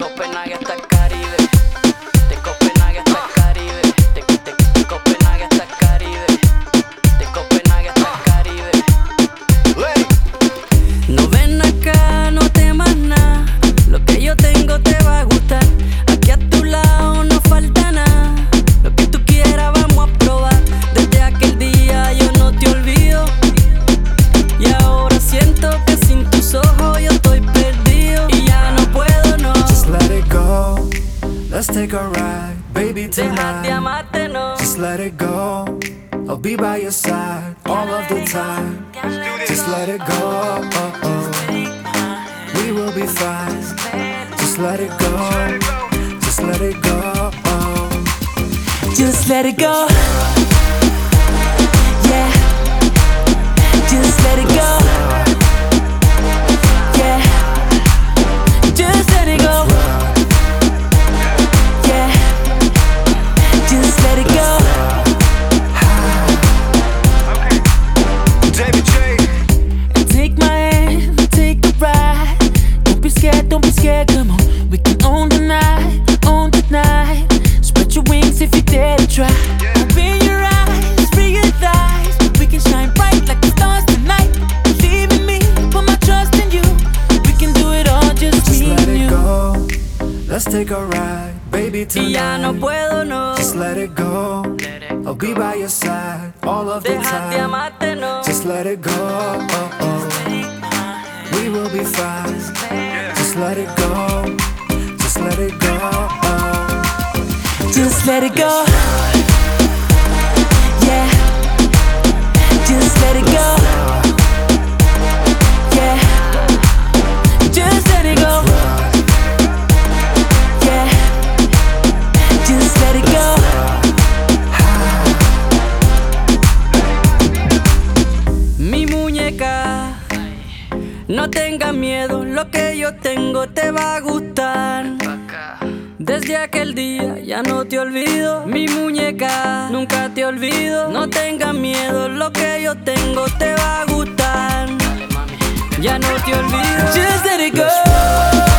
Copenhague hasta el Caribe. De Copenhague hasta el Caribe. De Copenhague hasta el Caribe. De Copenhague hasta el Caribe. No ven acá, no temas nada. Lo que yo tengo te va a gustar. Aquí a tu lado no falta nada. Lo que tú quieras vamos a probar. Desde aquel día yo no te olvido. Y ahora siento que sin tus ojos yo estoy perdido. Y ya no puedo, no. Just let it go. Let's take a ride, baby, Deja de tonight. amarte, no. Just let it go. I'll be by your side all of the time. Just let it go. We will be fine. Just let it go. Just let it go. Just let it go. Yeah. Just let it go. Yeah. Just let it go. Yeah. Just let it go. David J. Take my hand, take a ride. Don't be scared, come on. We can own the night. Spread your wings if you dare to try. Open your eyes, free your thighs. We can shine bright like the stars tonight. Believe in me, put my trust in you. We can do it all, just Just me let and it you. go. Let's take a ride, baby, Y ya no tonight. puedo, no. Just let it go. I'll be by your side all of the Deja de time. amarte, no. Just let it go. We will be fine. Just let it go. Just let it go. Just let it go. Yeah. Just let it go. Yeah. Just let it go. Yeah. Just let it go. Mi muñeca, no tengas miedo, lo que yo tengo te va a gustar. Desde aquel día ya no te olvido, mi muñeca, nunca te olvido. No tengas miedo, lo que yo tengo te va a gustar. Ya no te olvido. Just let it go.